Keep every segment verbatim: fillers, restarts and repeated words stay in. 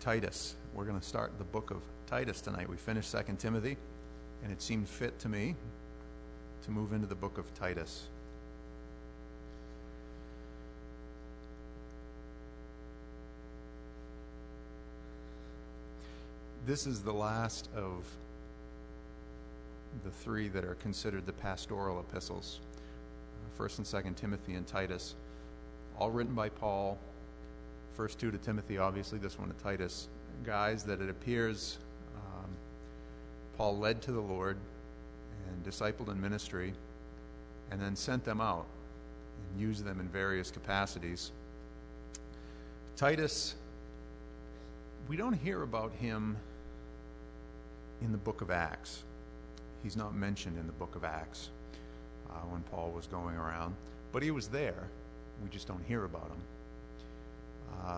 Titus. We're going to start the book of Titus tonight. We finished Second Timothy, and it seemed fit to me to move into the book of Titus. This is the last of the three that are considered the pastoral epistles, First and Second Timothy and Titus, all written by Paul. First two to Timothy, obviously, this one to Titus. Guys that it appears um, Paul led to the Lord and discipled in ministry and then sent them out and used them in various capacities. Titus, we don't hear about him in the book of Acts. He's not mentioned in the book of Acts uh, when Paul was going around, but he was there. We just don't hear about him. Uh,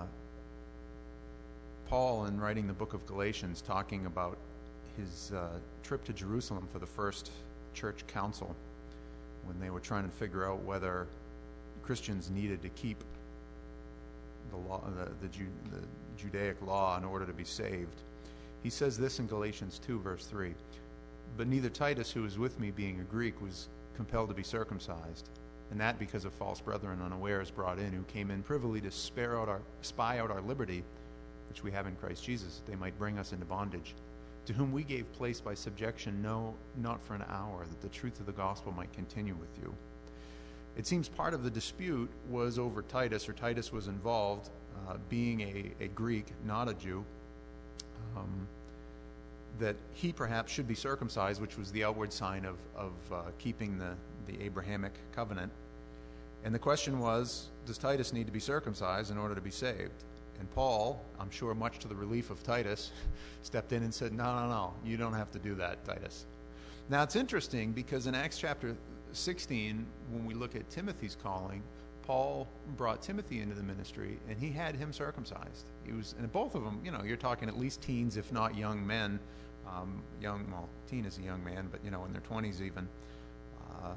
Paul, in writing the book of Galatians, talking about his uh, trip to Jerusalem for the first church council, when they were trying to figure out whether Christians needed to keep the law, the, the, Ju- the Judaic law in order to be saved. He says this in Galatians two, verse three, "But neither Titus, who was with me, being a Greek, was compelled to be circumcised, and that because of false brethren unawares brought in, who came in privily to spare out our, spy out our liberty, which we have in Christ Jesus, that they might bring us into bondage, to whom we gave place by subjection, no, not for an hour, that the truth of the gospel might continue with you." It seems part of the dispute was over Titus, or Titus was involved, uh, being a, a Greek, not a Jew, um, that he perhaps should be circumcised, which was the outward sign of, of uh, keeping the, the Abrahamic covenant. And the question was, does Titus need to be circumcised in order to be saved? And Paul, I'm sure much to the relief of Titus, stepped in and said, no, no, no, you don't have to do that, Titus. Now, it's interesting because in Acts chapter sixteen, when we look at Timothy's calling, Paul brought Timothy into the ministry, and he had him circumcised. He was, and both of them, you know, you're talking at least teens, if not young men. Um, young, well, teen is a young man, but, you know, in their twenties even. Uh,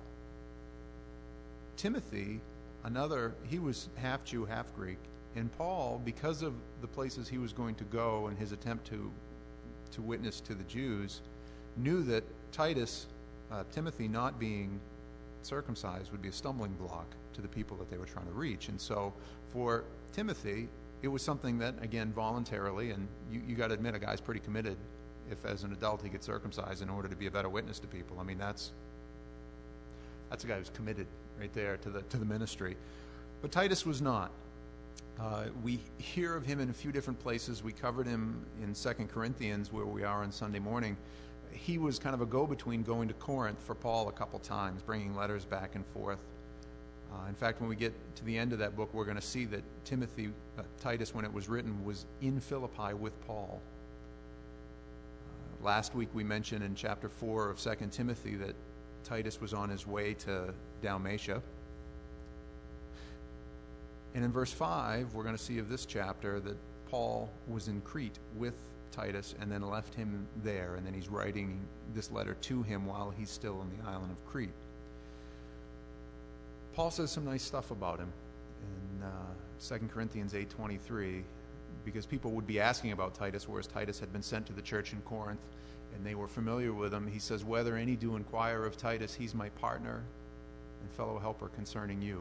Timothy, another, he was half Jew, half Greek. And Paul, because of the places he was going to go and his attempt to to witness to the Jews, knew that Titus, uh, Timothy not being circumcised would be a stumbling block to the people that they were trying to reach. And so for Timothy, it was something that, again, voluntarily, and you, you got to admit a guy's pretty committed if as an adult he gets circumcised in order to be a better witness to people. I mean, that's that's a guy who's committed right there to the to the ministry. But Titus was not. Uh, we hear of him in a few different places. We covered him in Second Corinthians, where we are on Sunday morning. He was kind of a go-between going to Corinth for Paul a couple times, bringing letters back and forth. Uh, in fact, when we get to the end of that book, we're going to see that Timothy, uh, Titus, when it was written, was in Philippi with Paul. Uh, last week we mentioned in chapter four of Second Timothy that Titus was on his way to Dalmatia. And in verse five, we're going to see of this chapter that Paul was in Crete with Titus and then left him there, and then he's writing this letter to him while he's still in the island of Crete. Paul says some nice stuff about him in uh, Second Corinthians eight twenty-three, because people would be asking about Titus, whereas Titus had been sent to the church in Corinth, and they were familiar with him. He says, "Whether any do inquire of Titus, he's my partner and fellow helper concerning you."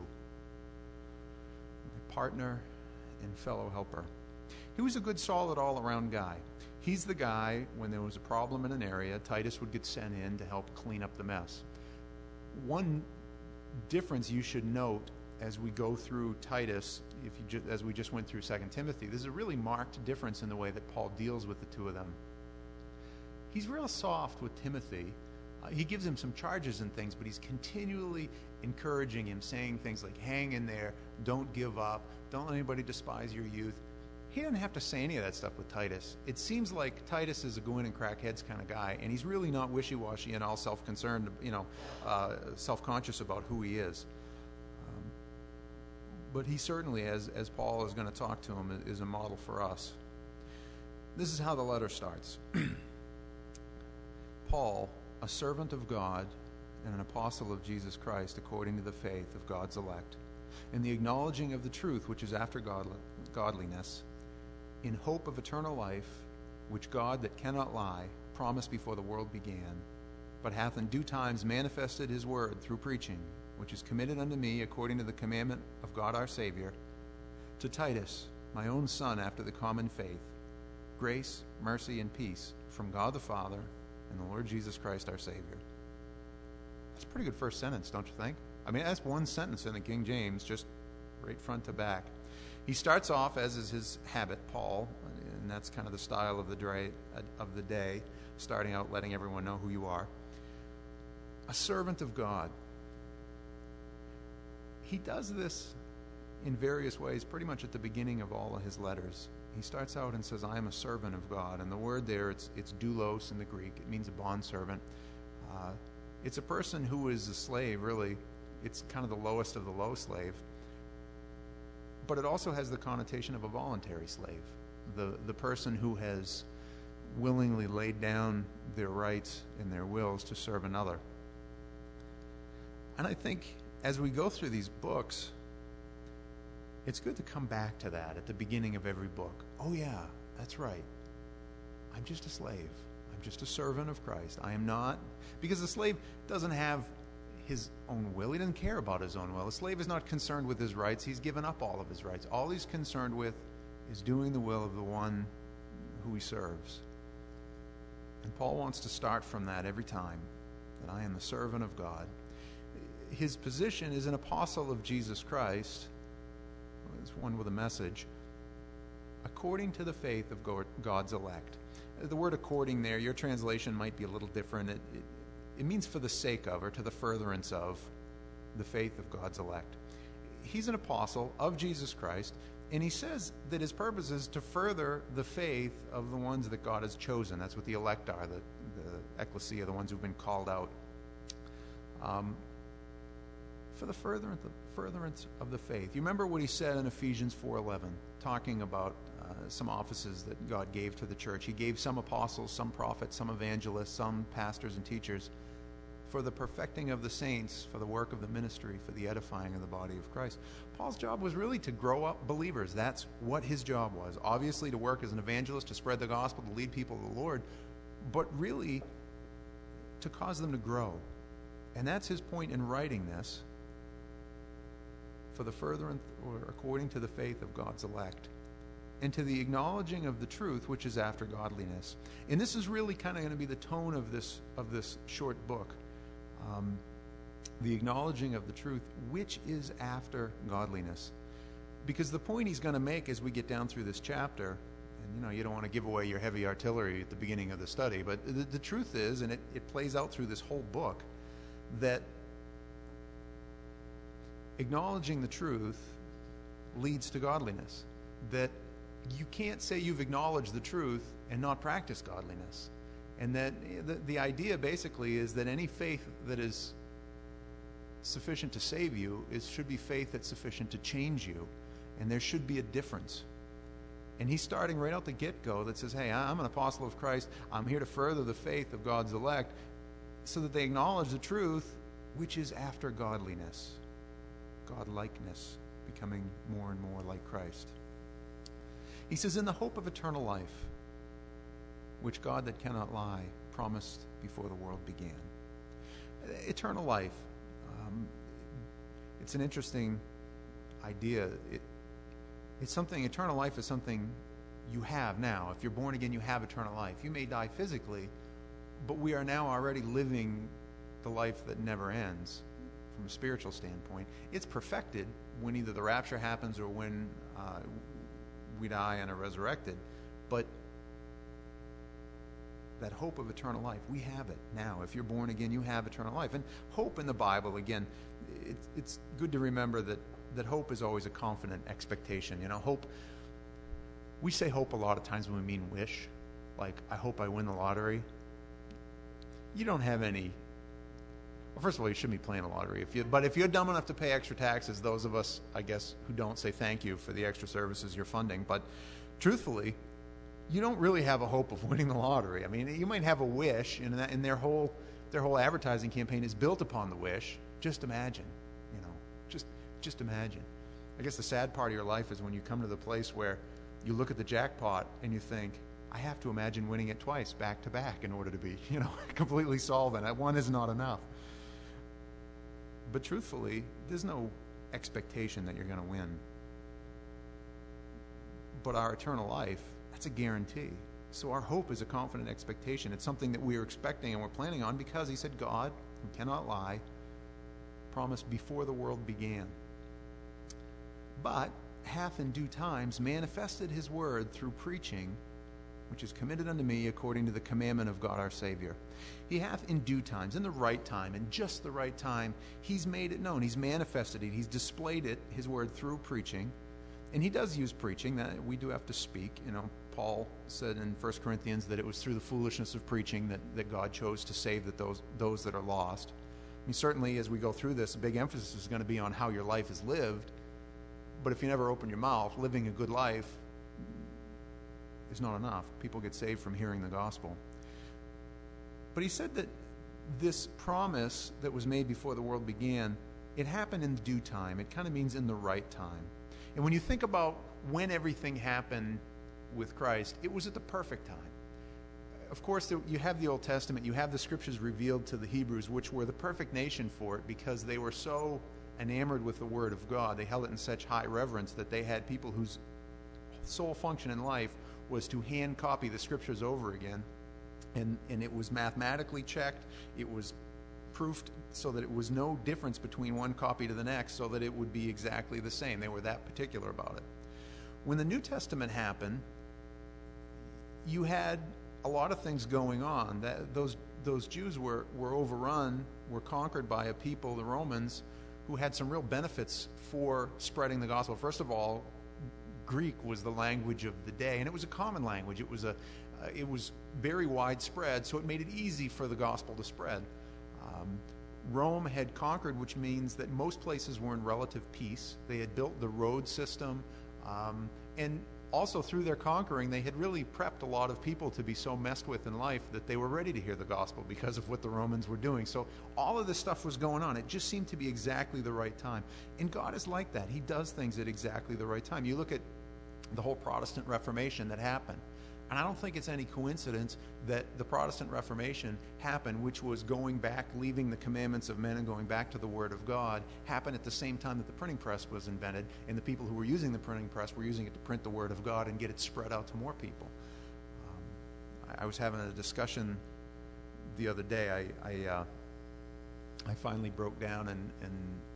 My partner and fellow helper. He was a good, solid, all-around guy. He's the guy, when there was a problem in an area, Titus would get sent in to help clean up the mess. One difference you should note as we go through Titus, if you ju- as we just went through Second Timothy, there's a really marked difference in the way that Paul deals with the two of them. He's real soft with Timothy. Uh, he gives him some charges and things, but he's continually encouraging him, saying things like, hang in there, don't give up, don't let anybody despise your youth. He doesn't have to say any of that stuff with Titus. It seems like Titus is a go in and crack heads kind of guy, and he's really not wishy-washy and all self-concerned, you know, uh, self-conscious about who he is. Um, but he certainly, as, as Paul is going to talk to him, is a model for us. This is how the letter starts. Paul, a servant of God and an apostle of Jesus Christ, according to the faith of God's elect, in the acknowledging of the truth which is after godly, godliness, in hope of eternal life, which God that cannot lie promised before the world began, but hath in due times manifested his word through preaching, which is committed unto me according to the commandment of God our Savior, to Titus, my own son after the common faith, grace, mercy, and peace from God the Father and the Lord Jesus Christ our Savior. That's a pretty good first sentence, don't you think? I mean, that's one sentence in the King James, just right front to back. He starts off, as is his habit, Paul, and that's kind of the style of the, dray, of the day, starting out letting everyone know who you are. A servant of God. He does this in various ways, pretty much at the beginning of all of his letters. He starts out and says, I am a servant of God. And the word there, it's, it's doulos in the Greek. It means a bondservant. Uh, it's a person who is a slave, really. It's kind of the lowest of the low slave. But it also has the connotation of a voluntary slave, the, the person who has willingly laid down their rights and their wills to serve another. And I think as we go through these books, it's good to come back to that at the beginning of every book. Oh yeah, that's right. I'm just a slave. I'm just a servant of Christ. I am not, because the slave doesn't have his own will. He doesn't care about his own will. A slave is not concerned with his rights. He's given up all of his rights. All he's concerned with is doing the will of the one who he serves. And Paul wants to start from that every time, that I am the servant of God. His position is an apostle of Jesus Christ, as one with a message, according to the faith of God's elect. The word according there, your translation might be a little different. It, it, It means for the sake of, or to the furtherance of, the faith of God's elect. He's an apostle of Jesus Christ, and he says that his purpose is to further the faith of the ones that God has chosen. That's what the elect are, the, the ecclesia, the ones who've been called out. Um, for the furtherance, the furtherance of the faith. You remember what he said in Ephesians four eleven, talking about uh, some offices that God gave to the church. He gave some apostles, some prophets, some evangelists, some pastors and teachers, for the perfecting of the saints, for the work of the ministry, for the edifying of the body of Christ. Paul's job was really to grow up believers. That's what his job was. Obviously to work as an evangelist, to spread the gospel, to lead people to the Lord, but really to cause them to grow. And that's his point in writing this, for the furtherance, or according to the faith of God's elect, and to the acknowledging of the truth which is after godliness. And this is really kind of going to be the tone of this of this short book. Um, the acknowledging of the truth which is after godliness. Because the point he's going to make as we get down through this chapter, and you know, you don't want to give away your heavy artillery at the beginning of the study, but the, the truth is, and it, it plays out through this whole book, that acknowledging the truth leads to godliness. That you can't say you've acknowledged the truth and not practice godliness. And that the, the idea basically is that any faith that is sufficient to save you is should be faith that's sufficient to change you. And there should be a difference. And he's starting right out the get-go that says, hey, I'm an apostle of Christ. I'm here to further the faith of God's elect so that they acknowledge the truth, which is after godliness, God-likeness, becoming more and more like Christ. He says, in the hope of eternal life, which God that cannot lie promised before the world began. Eternal life. Um, it's an interesting idea. It, it's something, eternal life is something you have now. If you're born again, you have eternal life. You may die physically, but we are now already living the life that never ends from a spiritual standpoint. It's perfected when either the rapture happens or when uh, we die and are resurrected. But that hope of eternal life, we have it now. If you're born again, you have eternal life. And hope in the Bible, again, it's, it's good to remember that, that hope is always a confident expectation. You know, hope, we say hope a lot of times when we mean wish. Like, I hope I win the lottery. You don't have any, well, first of all, you shouldn't be playing the lottery. If you, but if you're dumb enough to pay extra taxes, those of us, I guess, who don't, say thank you for the extra services you're funding. But truthfully, you don't really have a hope of winning the lottery. I mean, you might have a wish, and, that, and their whole their whole advertising campaign is built upon the wish. Just imagine, you know, just just imagine. I guess the sad part of your life is when you come to the place where you look at the jackpot and you think, I have to imagine winning it twice, back to back, in order to be, you know, completely solvent. One is not enough. But truthfully, there's no expectation that you're going to win. But our eternal life, that's a guarantee. So our hope is a confident expectation. It's something that we are expecting and we're planning on because he said, God, who cannot lie, promised before the world began. But hath in due times manifested his word through preaching, which is committed unto me according to the commandment of God our Savior. He hath in due times, in the right time, in just the right time, he's made it known. He's manifested it. He's displayed it, his word, through preaching. And he does use preaching. That we do have to speak. You know, Paul said in First Corinthians that it was through the foolishness of preaching that, that God chose to save that those, those that are lost. I mean, certainly as we go through this, a big emphasis is going to be on how your life is lived. But if you never open your mouth, living a good life is not enough. People get saved from hearing the gospel. But he said that this promise that was made before the world began, it happened in due time. It kind of means in the right time. And when you think about when everything happened with Christ, it was at the perfect time. Of course, you have the Old Testament, you have the scriptures revealed to the Hebrews, which were the perfect nation for it because they were so enamored with the Word of God. They held it in such high reverence that they had people whose sole function in life was to hand copy the scriptures over again. And, and it was mathematically checked. It was proofed so that it was no difference between one copy to the next, so that it would be exactly the same. They were that particular about it. When the New Testament happened, you had a lot of things going on. That those those Jews were, were overrun, were conquered by a people, the Romans, who had some real benefits for spreading the gospel. First of all, Greek was the language of the day, and it was a common language. It was a uh, it was very widespread, so it made it easy for the gospel to spread. Um, Rome had conquered, which means that most places were in relative peace. They had built the road system, um, and also through their conquering, they had really prepped a lot of people to be so messed with in life that they were ready to hear the gospel because of what the Romans were doing. So all of this stuff was going on. It just seemed to be exactly the right time. And God is like that. He does things at exactly the right time. You look at the whole Protestant Reformation that happened. And I don't think it's any coincidence that the Protestant Reformation happened, which was going back, leaving the commandments of men and going back to the Word of God, happened at the same time that the printing press was invented, and the people who were using the printing press were using it to print the Word of God and get it spread out to more people. Um, I, I was having a discussion the other day. I I, uh, I finally broke down and, and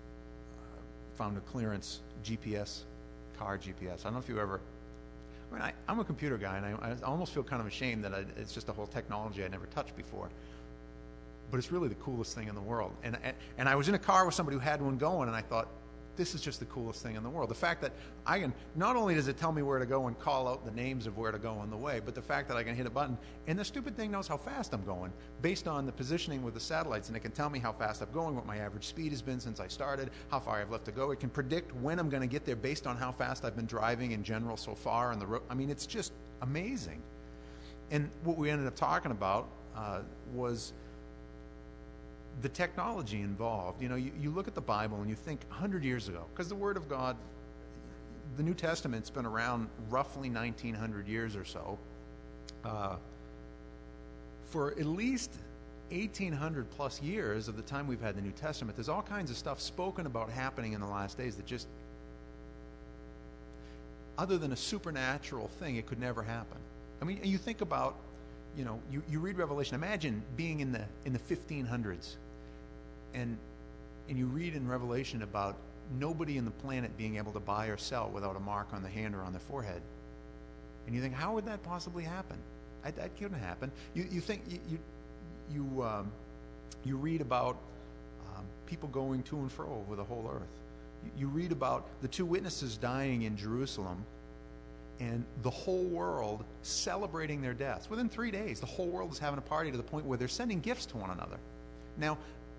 uh, found a clearance G P S, car G P S. I don't know if you ever... I mean, I, I'm a computer guy, and I, I almost feel kind of ashamed that I, it's just a whole technology I never touched before. But it's really the coolest thing in the world. And, and and I was in a car with somebody who had one going, and I thought, this is just the coolest thing in the world. The fact that I can, not only does it tell me where to go and call out the names of where to go on the way, but the fact that I can hit a button, and the stupid thing knows how fast I'm going based on the positioning with the satellites, and it can tell me how fast I'm going, what my average speed has been since I started, how far I've left to go. It can predict when I'm going to get there based on how fast I've been driving in general so far on the road. I mean, it's just amazing. And what we ended up talking about uh, was the technology involved. You know, you, you look at the Bible and you think one hundred years ago, because the Word of God, the New Testament's been around roughly nineteen hundred years or so. Uh, for at least eighteen hundred plus years of the time we've had the New Testament, there's all kinds of stuff spoken about happening in the last days that just, other than a supernatural thing, it could never happen. I mean, you think about, you know, you, you read Revelation. Imagine being in the in the fifteen hundreds, and and you read in Revelation about nobody in the planet being able to buy or sell without a mark on the hand or on their forehead. And you think, how would that possibly happen? I, that couldn't happen. You you think you you you, um, you read about um, people going to and fro over the whole earth. You, you read about the two witnesses dying in Jerusalem, and the whole world celebrating their deaths. Within three days, the whole world is having a party to the point where they're sending gifts to one another. Now,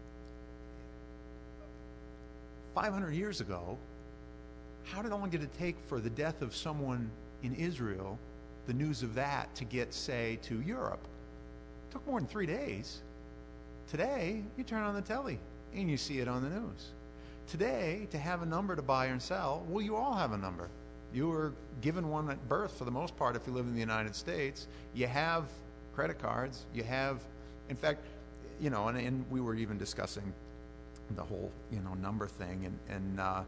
five hundred years ago, how did long did it take for the death of someone in Israel, the news of that, to get, say, to Europe? It took more than three days. Today, you turn on the telly and you see it on the news. Today, to have a number to buy and sell, well, you all have a number. You were given one at birth for the most part if you live in the United States. You have credit cards. You have, in fact, you know, and, and we were even discussing the whole, you know, number thing, and, and uh,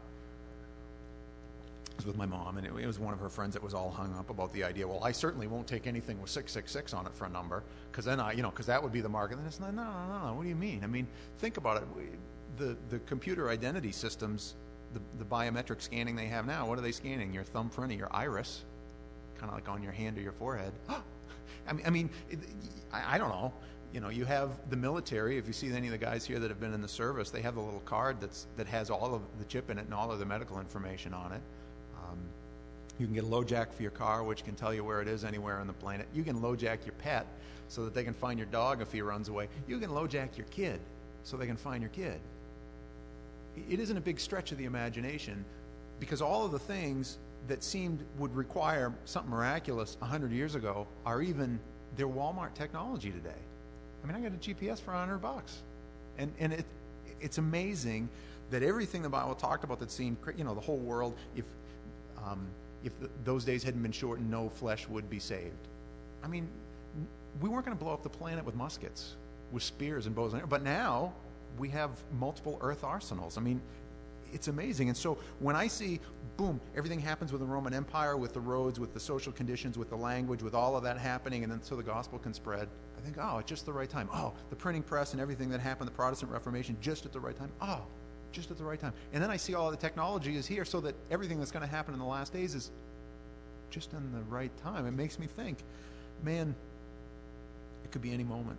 I was with my mom, and it, it was one of her friends that was all hung up about the idea, well, I certainly won't take anything with six six six on it for a number, because then I, you know, because that would be the market. And it's like, no, no, no, no, what do you mean? I mean, think about it. We, the, the computer identity systems, the, the biometric scanning they have now, what are they scanning? Your thumbprint or your iris, kind of like on your hand or your forehead. I mean, I, mean it, I, I don't know. You know, you have the military. If you see any of the guys here that have been in the service, they have the little card that's that has all of the chip in it and all of the medical information on it. Um, you can get a LoJack for your car, which can tell you where it is anywhere on the planet. You can LoJack your pet so that they can find your dog if he runs away. You can LoJack your kid so they can find your kid. It isn't a big stretch of the imagination, because all of the things that seemed would require something miraculous a hundred years ago are even their Walmart technology today. I mean, I got a G P S for a hundred bucks, and and it it's amazing that everything the Bible talked about that seemed, you know, the whole world, if um, if the, those days hadn't been shortened, no flesh would be saved. I mean, we weren't going to blow up the planet with muskets, with spears and bows and arrows, but now we have multiple earth arsenals. I mean, it's amazing. And so when I see, boom, everything happens with the Roman Empire, with the roads, with the social conditions, with the language, with all of that happening, and then so the gospel can spread, I think, oh, it's just the right time. Oh, the printing press and everything that happened, the Protestant Reformation, just at the right time. Oh, just at the right time. And then I see all of the technology is here so that everything that's going to happen in the last days is just in the right time. It makes me think, man, it could be any moment.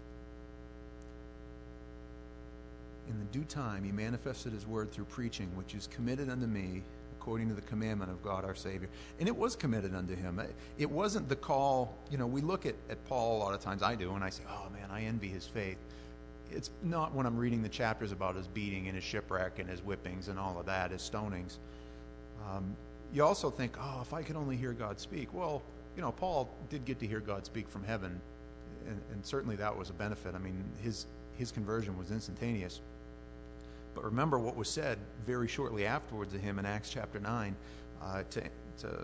In the due time, he manifested his word through preaching, which is committed unto me according to the commandment of God our Savior. And it was committed unto him. It wasn't the call. You know, we look at, at Paul a lot of times, I do, and I say, oh man, I envy his faith. It's not when I'm reading the chapters about his beating and his shipwreck and his whippings and all of that, his stonings. Um, you also think, oh, if I could only hear God speak. Well, you know, Paul did get to hear God speak from heaven, and, and certainly that was a benefit. I mean, his his conversion was instantaneous. But remember what was said very shortly afterwards of him in Acts chapter nine uh, to, to,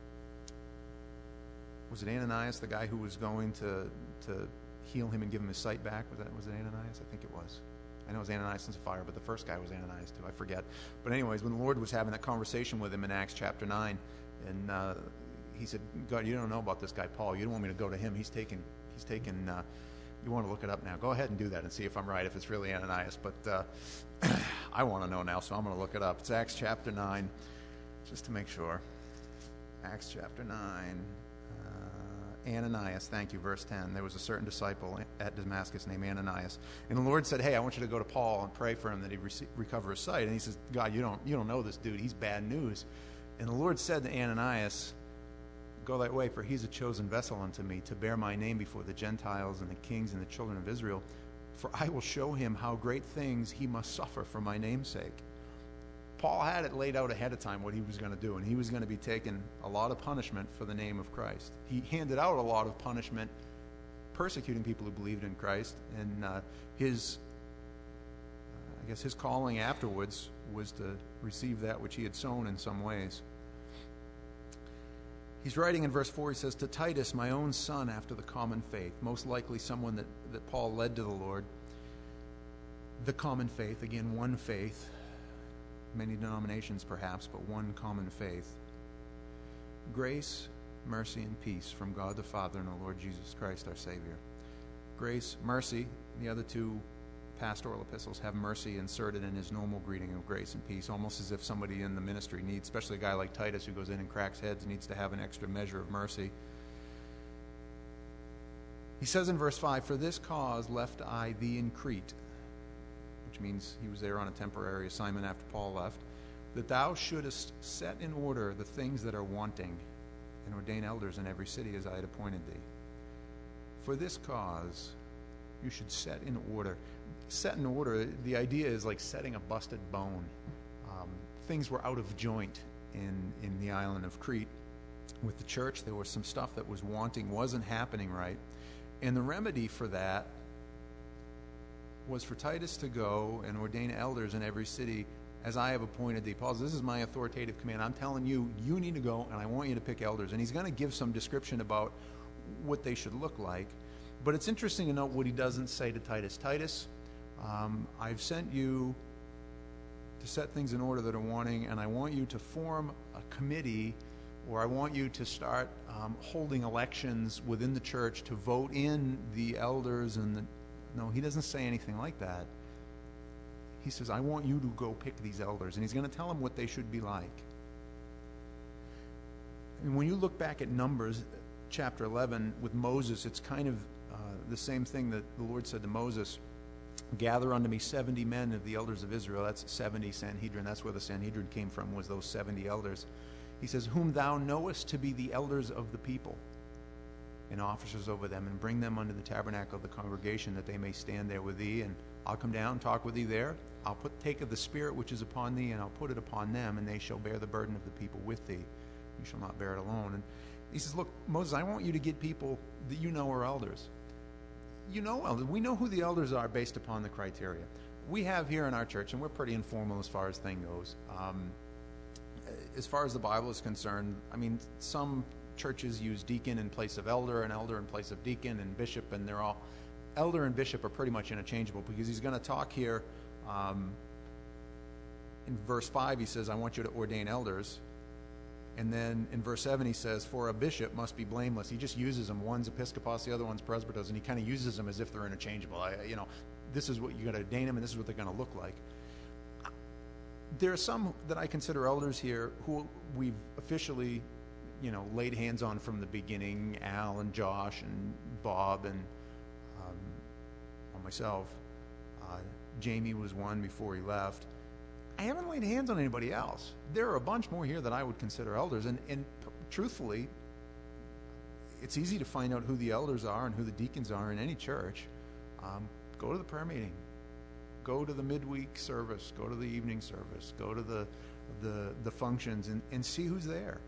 was it Ananias, the guy who was going to to heal him and give him his sight back? Was that was it Ananias? I think it was. I know it was Ananias and Sapphira, but the first guy was Ananias too. I forget. But anyways, when the Lord was having that conversation with him in Acts chapter nine, and uh, he said, God, you don't know about this guy Paul. You don't want me to go to him. He's taken, he's taken, uh, you want to look it up now. Go ahead and do that and see if I'm right, if it's really Ananias. But uh, I want to know now, so I'm going to look it up. It's Acts chapter nine, just to make sure. Acts chapter nine. Uh, Ananias, thank you, verse ten. There was a certain disciple at Damascus named Ananias. And the Lord said, hey, I want you to go to Paul and pray for him that he rec- recover his sight. And he says, God, you don't, you don't know this dude. He's bad news. And the Lord said to Ananias, go that way, for he's a chosen vessel unto me to bear my name before the Gentiles and the kings and the children of Israel. For I will show him how great things he must suffer for my name's sake. Paul had it laid out ahead of time what he was going to do, and he was going to be taking a lot of punishment for the name of Christ. He handed out a lot of punishment persecuting people who believed in Christ, and uh, his, uh, I guess his calling afterwards was to receive that which he had sown in some ways. He's writing in verse four, he says, to Titus, my own son after the common faith, most likely someone that, that Paul led to the Lord. The common faith, again, one faith, many denominations perhaps, but one common faith. Grace, mercy, and peace from God the Father and the Lord Jesus Christ our Savior. Grace, mercy, the other two pastoral epistles have mercy inserted in his normal greeting of grace and peace, almost as if somebody in the ministry needs, especially a guy like Titus who goes in and cracks heads, needs to have an extra measure of mercy. He says in verse five, for this cause left I thee in Crete, which means he was there on a temporary assignment after Paul left, that thou shouldest set in order the things that are wanting and ordain elders in every city as I had appointed thee. For this cause you should set in order. Set in order, the idea is like setting a busted bone. Um, things were out of joint in, in the island of Crete. With the church, there was some stuff that was wanting, wasn't happening right. And the remedy for that was for Titus to go and ordain elders in every city as I have appointed thee. Paul says, this is my authoritative command. I'm telling you, you need to go, and I want you to pick elders. And he's going to give some description about what they should look like. But it's interesting to note what he doesn't say to Titus. Titus, um, I've sent you to set things in order that are wanting, and I want you to form a committee, or I want you to start um, holding elections within the church to vote in the elders. And the, no, he doesn't say anything like that. He says, I want you to go pick these elders, and he's going to tell them what they should be like. And when you look back at Numbers chapter eleven with Moses, it's kind of uh, the same thing that the Lord said to Moses, gather unto me seventy men of the elders of Israel. That's seventy Sanhedrin. That's where the Sanhedrin came from, was those seventy elders. He says, whom thou knowest to be the elders of the people, and officers over them, and bring them unto the tabernacle of the congregation, that they may stand there with thee. And I'll come down and talk with thee there. I'll put take of the Spirit which is upon thee, and I'll put it upon them, and they shall bear the burden of the people with thee. You shall not bear it alone. And he says, look, Moses, I want you to get people that you know are elders. You know elders. We know who the elders are based upon the criteria. We have here in our church, and we're pretty informal as far as thing goes. Um, as far as the Bible is concerned, I mean, some churches use deacon in place of elder, and elder in place of deacon, and bishop, and they're all, elder and bishop are pretty much interchangeable, because he's going to talk here, um, in verse five, he says, I want you to ordain elders. And then in verse seven, he says, for a bishop must be blameless. He just uses them. One's episkopos, the other one's presbyteros, and he kind of uses them as if they're interchangeable. I, you know, this is what you're going to ordain them, and this is what they're going to look like. There are some that I consider elders here who we've officially, you know, laid hands on from the beginning, Al and Josh and Bob and um, well, myself. Uh, Jamie was one before he left. I haven't laid hands on anybody else. There are a bunch more here that I would consider elders. And, and truthfully, it's easy to find out who the elders are and who the deacons are in any church. Um, go to the prayer meeting. Go to the midweek service. Go to the evening service. Go to the the, the functions and, and see who's there.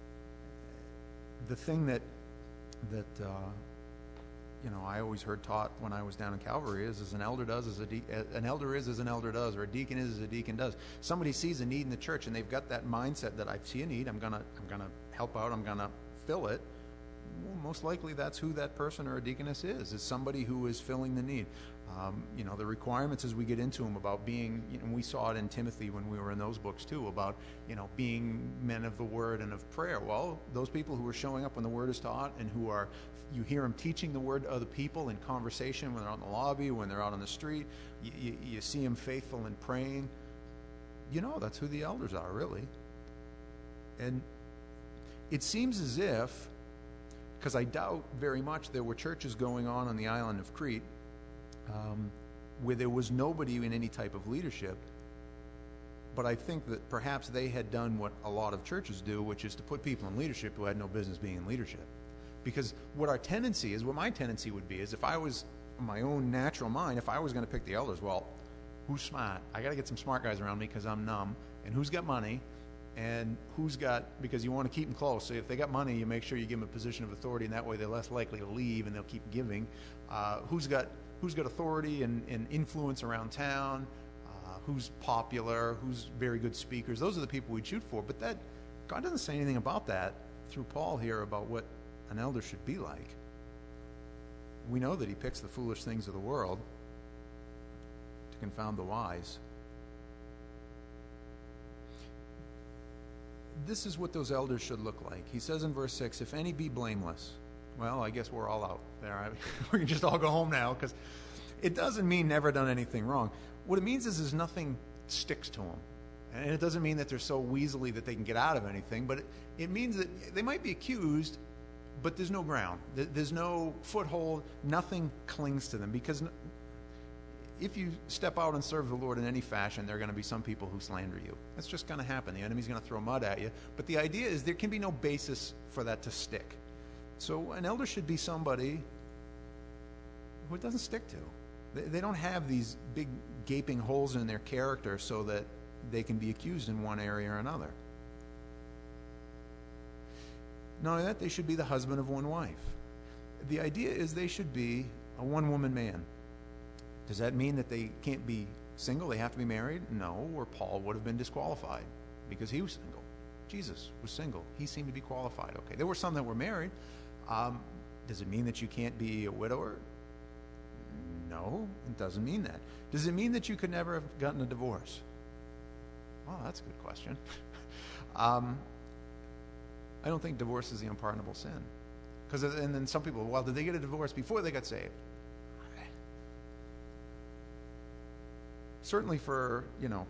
The thing that that uh, you know I always heard taught when I was down in Calvary is as an elder does as a de- an elder is as an elder does, or a deacon is as a deacon does. Somebody sees a need in the church and they've got that mindset that I see a need, I'm gonna I'm gonna help out, I'm gonna fill it. Well, most likely that's who that person or a deaconess is, is somebody who is filling the need. Um, you know, the requirements as we get into them about being, you know, we saw it in Timothy when we were in those books too, about, you know, being men of the word and of prayer. Well, those people who are showing up when the word is taught and who are, you hear them teaching the word to other people in conversation when they're out in the lobby, when they're out on the street, you, you, you see them faithful in praying. You know, that's who the elders are, really. And it seems as if, because I doubt very much there were churches going on on the island of Crete um, where there was nobody in any type of leadership, but I think that perhaps they had done what a lot of churches do, which is to put people in leadership who had no business being in leadership. Because what our tendency is, what my tendency would be, is if I was, my own natural mind, if I was going to pick the elders, well, who's smart? I got to get some smart guys around me because I'm numb. And who's got money? And who's got, because you want to keep them close. So if they got money, you make sure you give them a position of authority, and that way they're less likely to leave and they'll keep giving. Uh, who's got who's got authority and, and influence around town? Uh, who's popular? Who's very good speakers? Those are the people we'd shoot for. But that, God doesn't say anything about that through Paul here about what an elder should be like. We know that he picks the foolish things of the world to confound the wise. This is what those elders should look like. He says in verse six, if any be blameless. Well, I guess we're all out there. We can just all go home now, because it doesn't mean never done anything wrong. What it means is, is nothing sticks to them. And it doesn't mean that they're so weaselly that they can get out of anything, but it, it means that they might be accused, but there's no ground. There's no foothold. Nothing clings to them, because if you step out and serve the Lord in any fashion, there are going to be some people who slander you. That's just going to happen. The enemy's going to throw mud at you. But the idea is there can be no basis for that to stick. So an elder should be somebody who it doesn't stick to. They, they don't have these big gaping holes in their character so that they can be accused in one area or another. Not only that, they should be the husband of one wife. The idea is they should be a one-woman man. Does that mean that they can't be single, they have to be married? No, or Paul would have been disqualified because he was single. Jesus was single. He seemed to be qualified. Okay, there were some that were married. Um, does it mean that you can't be a widower? No, it doesn't mean that. Does it mean that you could never have gotten a divorce? Well, that's a good question. um, I don't think divorce is the unpardonable sin. Because, and then some people, well, did they get a divorce before they got saved? Certainly for, you know,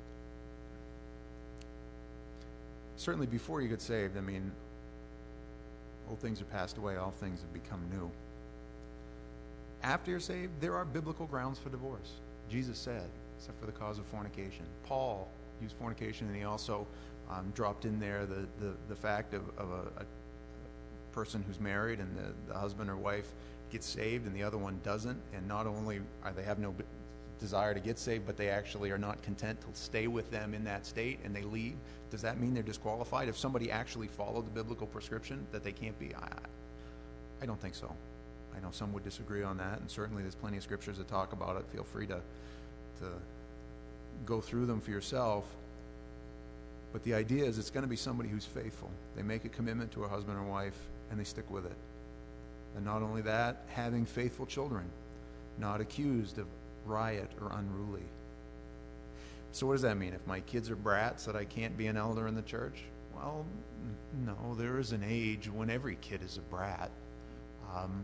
certainly before you get saved, I mean, old things have passed away, all things have become new. After you're saved, there are biblical grounds for divorce. Jesus said, except for the cause of fornication. Paul used fornication, and he also um, dropped in there the, the, the fact of, of a, a person who's married and the, the husband or wife gets saved and the other one doesn't, and not only are they have no desire to get saved, but they actually are not content to stay with them in that state and they leave. Does that mean they're disqualified? If somebody actually followed the biblical prescription that they can't be? I, I don't think so. I know some would disagree on that, and certainly there's plenty of scriptures that talk about it. Feel free to to go through them for yourself. But the idea is it's going to be somebody who's faithful. They make a commitment to a husband or wife, and they stick with it. And not only that, having faithful children, not accused of riot or unruly. So what does that mean? If my kids are brats that I can't be an elder in the church? Well, no, there is an age when every kid is a brat. Um,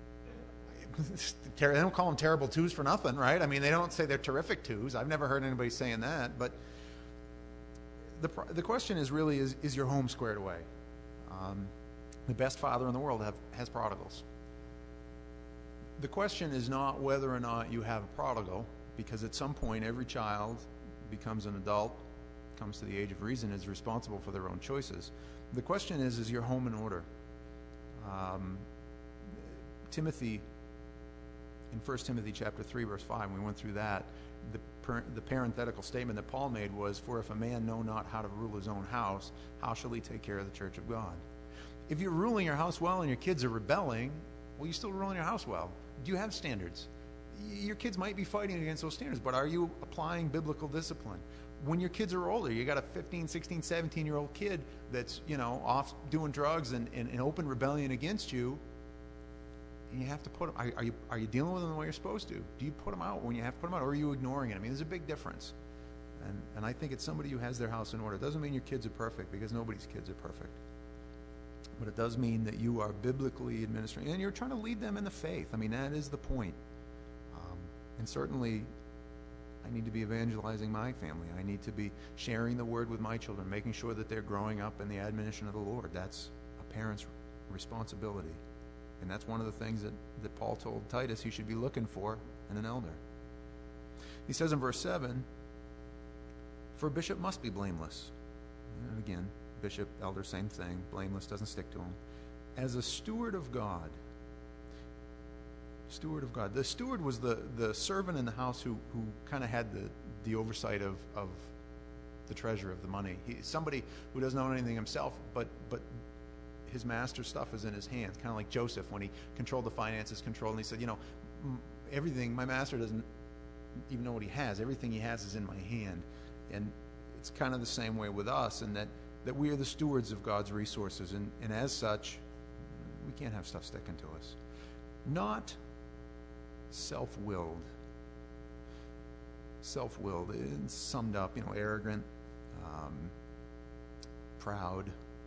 they don't call them terrible twos for nothing, right? I mean, they don't say they're terrific twos. I've never heard anybody saying that. But the the question is really, is, is your home squared away? Um, the best father in the world have, has prodigals. The question is not whether or not you have a prodigal, because at some point every child becomes an adult, comes to the age of reason, is responsible for their own choices. The question is, is your home in order? Um, Timothy, in First Timothy chapter three, verse five, we went through that. The, per, the parenthetical statement that Paul made was, for if a man know not how to rule his own house, how shall he take care of the church of God? If you're ruling your house well and your kids are rebelling, well, you're still ruling your house well. Do you have standards? Your kids might be fighting against those standards, but are you applying biblical discipline? When your kids are older, you got a fifteen, sixteen, seventeen-year-old kid that's, you know, off doing drugs and in open rebellion against you, and you have to put them, are, are you are you dealing with them the way you're supposed to? Do you put them out when you have to put them out, or are you ignoring it? I mean, there's a big difference. And, and I think it's somebody who has their house in order. It doesn't mean your kids are perfect, because nobody's kids are perfect. But it does mean that you are biblically administering, and you're trying to lead them in the faith. I mean, that is the point. Um, and certainly, I need to be evangelizing my family. I need to be sharing the word with my children, making sure that they're growing up in the admonition of the Lord. That's a parent's responsibility. And that's one of the things that, that Paul told Titus he should be looking for in an elder. He says in verse seven, for a bishop must be blameless. And again, bishop, elder, same thing. Blameless doesn't stick to him. As a steward of God. Steward of God. The steward was the, the servant in the house who, who kind of had the, the oversight of, of the treasure of the money. He, somebody who doesn't own anything himself, but but his master's stuff is in his hands. Kind of like Joseph when he controlled the finances, controlled, and he said, you know, everything, my master doesn't even know what he has. Everything he has is in my hand. And it's kind of the same way with us, in that that we are the stewards of God's resources, and, and as such, we can't have stuff sticking to us. Not self-willed. Self-willed, it's summed up, you know, arrogant, um, proud.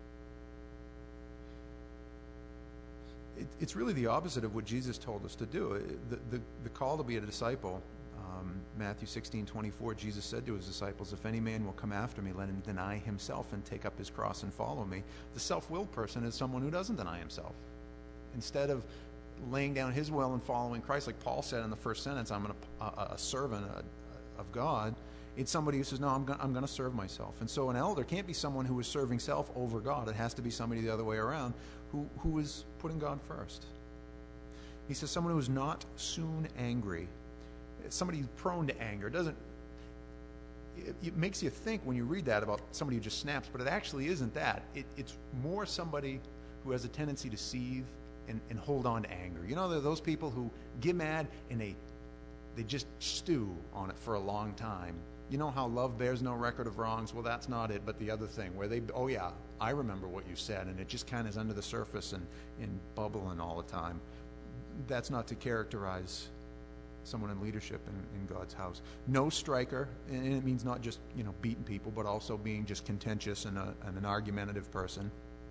It, it's really the opposite of what Jesus told us to do. The, the, the call to be a disciple, Um, Matthew sixteen twenty-four, Jesus said to his disciples, if any man will come after me, let him deny himself and take up his cross and follow me. The self-willed person is someone who doesn't deny himself. Instead of laying down his will and following Christ, like Paul said in the first sentence, I'm a, a, a servant a, of God, it's somebody who says, no, I'm going I'm to serve myself. And so an elder can't be someone who is serving self over God. It has to be somebody the other way around who, who is putting God first. He says someone who is not soon angry. Somebody who's prone to anger. It doesn't it, it makes you think when you read that about somebody who just snaps, but it actually isn't that. It, it's more somebody who has a tendency to seethe and, and hold on to anger. You know, there are those people who get mad and they they just stew on it for a long time. You know how love bears no record of wrongs? Well, that's not it, but the other thing where they, oh yeah, I remember what you said, and it just kind of is under the surface and, and bubbling all the time. That's not to characterize someone in leadership in, in God's house. No striker, and it means not just, you know, beating people, but also being just contentious and, a, and an argumentative person.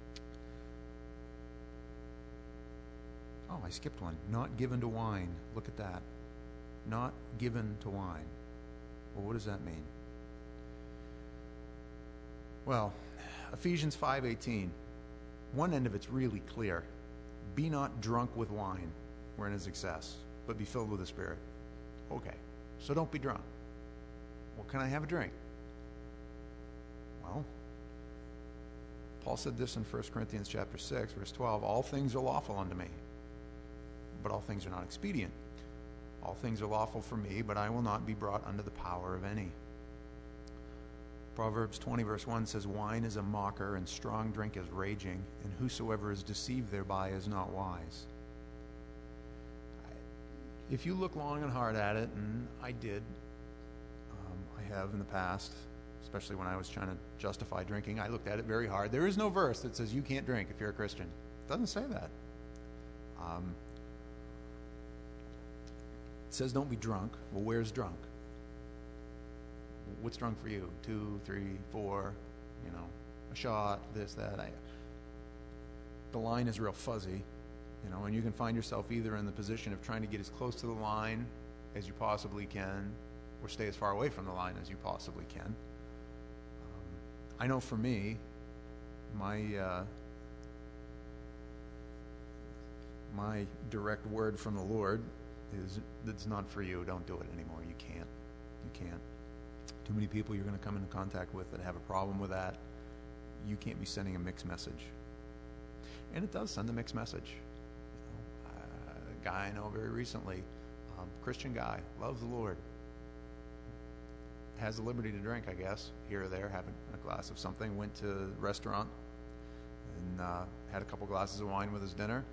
Oh, I skipped one. Not given to wine. Look at that. Not given to wine. Well, what does that mean? Well, Ephesians five eighteen. One end of it's really clear. Be not drunk with wine, wherein is excess, but be filled with the Spirit. Okay, so don't be drunk. Well, can I have a drink? Well, Paul said this in First Corinthians chapter six, verse twelve. All things are lawful unto me, but all things are not expedient. All things are lawful for me, but I will not be brought under the power of any. Proverbs twenty, verse one says, wine is a mocker, and strong drink is raging, and whosoever is deceived thereby is not wise. If you look long and hard at it, and I did, um, I have in the past, especially when I was trying to justify drinking, I looked at it very hard. There is no verse that says you can't drink if you're a Christian. It doesn't say that. Um, it says don't be drunk. Well, where's drunk? What's drunk for you? Two, three, four, you know, a shot, this, that. I, the line is real fuzzy, you know, and you can find yourself either in the position of trying to get as close to the line as you possibly can, or stay as far away from the line as you possibly can. Um, I know for me, my uh, my direct word from the Lord is, that's not for you. Don't do it anymore. You can't. You can't. Too many people you're going to come into contact with that have a problem with that. You can't be sending a mixed message. And it does send a mixed message. You know, uh, a guy I know very recently, um, Christian guy, loves the Lord, has the liberty to drink, I guess, here or there, having a glass of something, went to a restaurant and uh, had a couple glasses of wine with his dinner,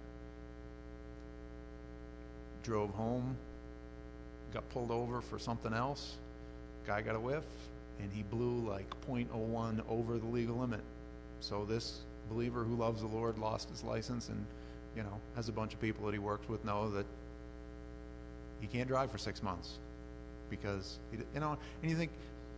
drove home, got pulled over for something else. Guy got a whiff, and he blew like point oh one over the legal limit. So this believer who loves the Lord lost his license, and, you know, has a bunch of people that he works with know that he can't drive for six months because, he, you know, and you think,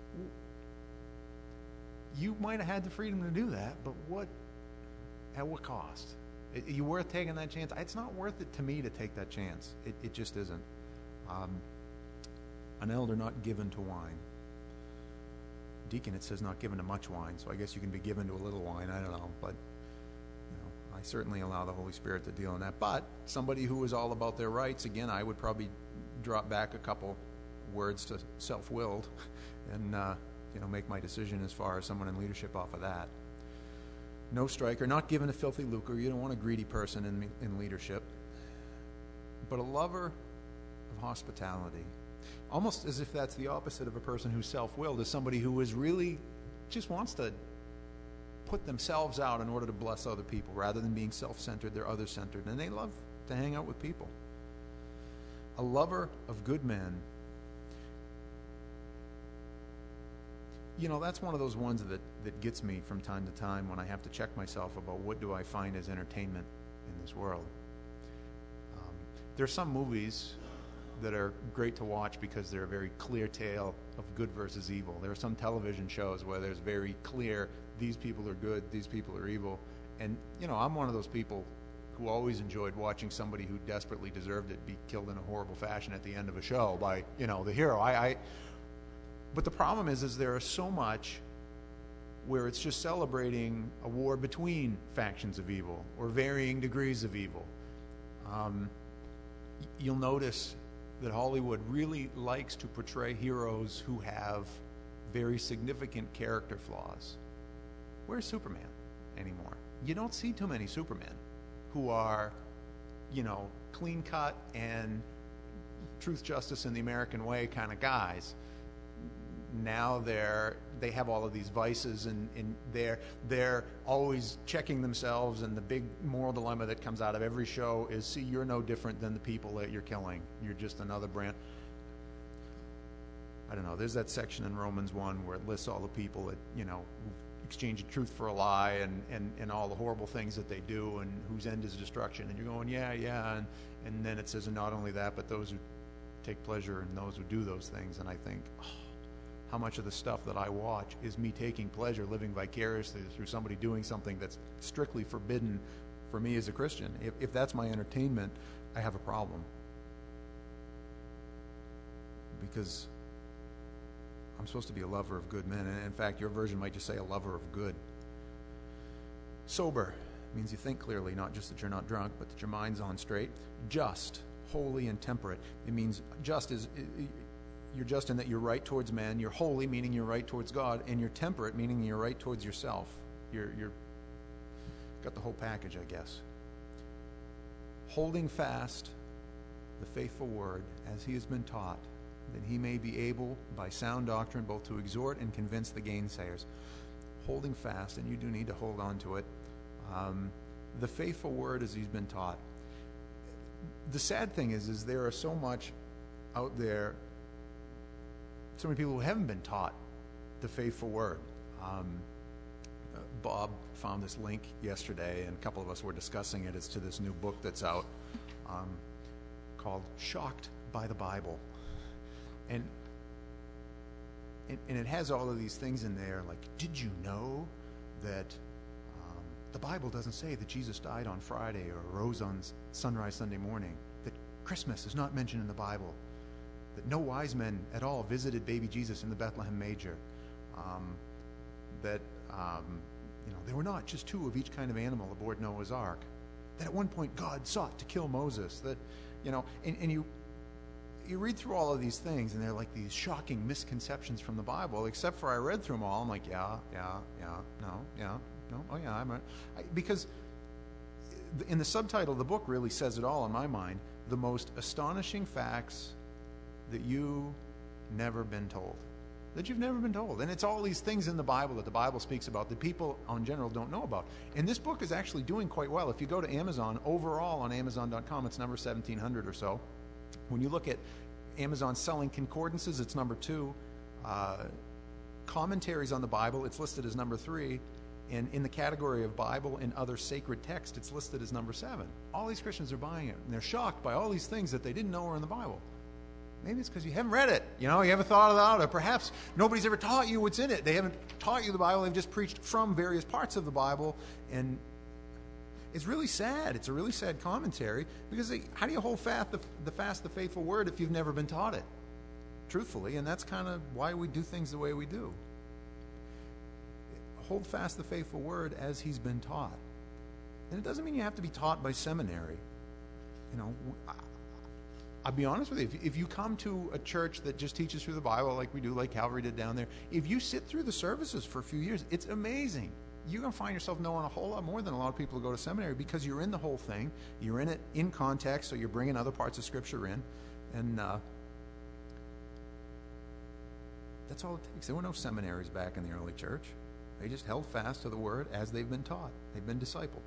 you might have had the freedom to do that, but what, at what cost? Are you worth taking that chance? It's not worth it to me to take that chance. It, it just isn't. Um, An elder not given to wine. Deacon, it says not given to much wine, so I guess you can be given to a little wine. I don't know, but you know, I certainly allow the Holy Spirit to deal in that. But somebody who is all about their rights, again, I would probably drop back a couple words to self-willed, and uh, you know, make my decision as far as someone in leadership off of that. No striker, not given to filthy lucre. You don't want a greedy person in in leadership, but a lover of hospitality. Almost as if that's the opposite of a person who's self-willed, is somebody who is really just wants to put themselves out in order to bless other people. Rather than being self-centered, they're other-centered, and they love to hang out with people. A lover of good men. You know, that's one of those ones that, that gets me from time to time when I have to check myself about what do I find as entertainment in this world. Um, there are some movies that are great to watch because they're a very clear tale of good versus evil. There are some television shows where there's very clear, these people are good, these people are evil. And, you know, I'm one of those people who always enjoyed watching somebody who desperately deserved it be killed in a horrible fashion at the end of a show by, you know, the hero. I, I but the problem is, is there is so much where it's just celebrating a war between factions of evil or varying degrees of evil. Um, you'll notice that Hollywood really likes to portray heroes who have very significant character flaws. Where's Superman anymore? You don't see too many Supermen who are, you know, clean-cut and truth, justice, and the American way kind of guys. Now they're they have all of these vices, and, and they're they're always checking themselves, and the big moral dilemma that comes out of every show is, see, you're no different than the people that you're killing. You're just another brand. I don't know, there's that section in Romans one where it lists all the people that, you know, exchanging truth for a lie and, and, and all the horrible things that they do and whose end is destruction. And you're going, yeah, yeah. And, and then it says, and not only that, but those who take pleasure in those who do those things. And I think, oh, how much of the stuff that I watch is me taking pleasure, living vicariously through somebody doing something that's strictly forbidden for me as a Christian. If, if that's my entertainment, I have a problem. Because I'm supposed to be a lover of good men. And in fact, your version might just say a lover of good. Sober means you think clearly, not just that you're not drunk, but that your mind's on straight. Just, holy, and temperate. It means just is, you're just in that you're right towards men. You're holy, meaning you're right towards God. And you're temperate, meaning you're right towards yourself. You're, you're got the whole package, I guess. Holding fast the faithful word as he has been taught, that he may be able by sound doctrine both to exhort and convince the gainsayers. Holding fast, and you do need to hold on to it, um, the faithful word as he's been taught. The sad thing is, is there are so much out there, so many people who haven't been taught the faithful word. Um, uh, Bob found this link yesterday, and a couple of us were discussing it. It's to this new book that's out um, called Shocked by the Bible. And, and and it has all of these things in there, like, did you know that um, the Bible doesn't say that Jesus died on Friday or rose on sunrise Sunday morning, that Christmas is not mentioned in the Bible, that no wise men at all visited baby Jesus in the Bethlehem manger, um, that um, you know there were not just two of each kind of animal aboard Noah's Ark, that at one point God sought to kill Moses, that, you know, and, and you You read through all of these things, and they're like these shocking misconceptions from the Bible, except for I read through them all. I'm like, yeah, yeah, yeah, no, yeah, no, oh yeah. I'm a, I, because in the subtitle, the book really says it all in my mind. The most astonishing facts that you never been told. That you've never been told. And it's all these things in the Bible that the Bible speaks about that people in general don't know about. And this book is actually doing quite well. If you go to Amazon, overall on Amazon dot com, it's number seventeen hundred or so. When you look at Amazon selling concordances, it's number two. Uh, commentaries on the Bible, it's listed as number three. And in the category of Bible and other sacred text, it's listed as number seven. All these Christians are buying it, and they're shocked by all these things that they didn't know were in the Bible. Maybe it's because you haven't read it. You know, you haven't thought it out, or perhaps nobody's ever taught you what's in it. They haven't taught you the Bible. They've just preached from various parts of the Bible, and it's really sad. It's a really sad commentary, because they, how do you hold fast the, the fast the faithful word if you've never been taught it? Truthfully, and that's kind of why we do things the way we do. Hold fast the faithful word as he's been taught. And it doesn't mean you have to be taught by seminary. You know, I'll be honest with you. If, if you come to a church that just teaches through the Bible like we do, like Calvary did down there, if you sit through the services for a few years, it's amazing. You're going to find yourself knowing a whole lot more than a lot of people who go to seminary, because you're in the whole thing. You're in it in context, so you're bringing other parts of Scripture in. And uh, that's all it takes. There were no seminaries back in the early church. They just held fast to the Word as they've been taught. They've been discipled.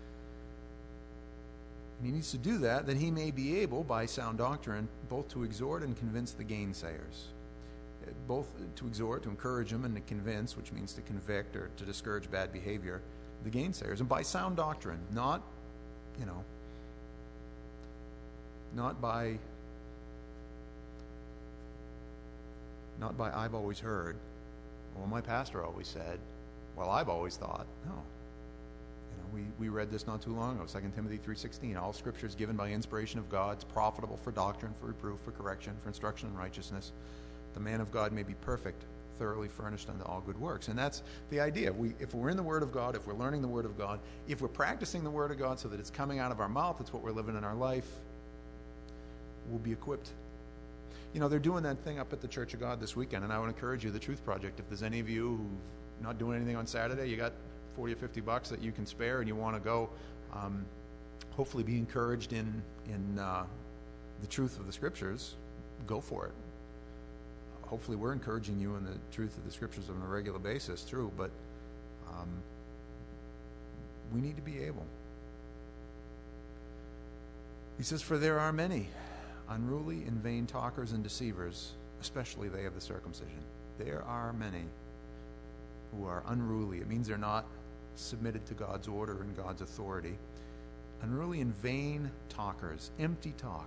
And he needs to do that, that he may be able, by sound doctrine, both to exhort and convince the gainsayers. Both to exhort, to encourage them, and to convince, which means to convict or to discourage bad behavior, the gainsayers. And by sound doctrine, not, you know, not by, not by I've always heard, well, my pastor always said, well, I've always thought. No. You know, we, we read this not too long ago, Second Timothy three sixteen. All Scripture is given by inspiration of God. It's profitable for doctrine, for reproof, for correction, for instruction in righteousness. The man of God may be perfect, thoroughly furnished unto all good works. And that's the idea. We, if we're in the Word of God, if we're learning the Word of God, if we're practicing the Word of God so that it's coming out of our mouth, it's what we're living in our life, we'll be equipped. You know, they're doing that thing up at the Church of God this weekend, and I would encourage you, the Truth Project, if there's any of you who've not doing anything on Saturday, you got forty or fifty bucks that you can spare and you want to go, um, hopefully be encouraged in, in uh, the truth of the Scriptures, go for it. Hopefully we're encouraging you in the truth of the Scriptures on a regular basis, too, but um, we need to be able. He says, for there are many unruly and vain talkers and deceivers, especially they of the circumcision. There are many who are unruly. It means they're not submitted to God's order and God's authority. Unruly and vain talkers, empty talk.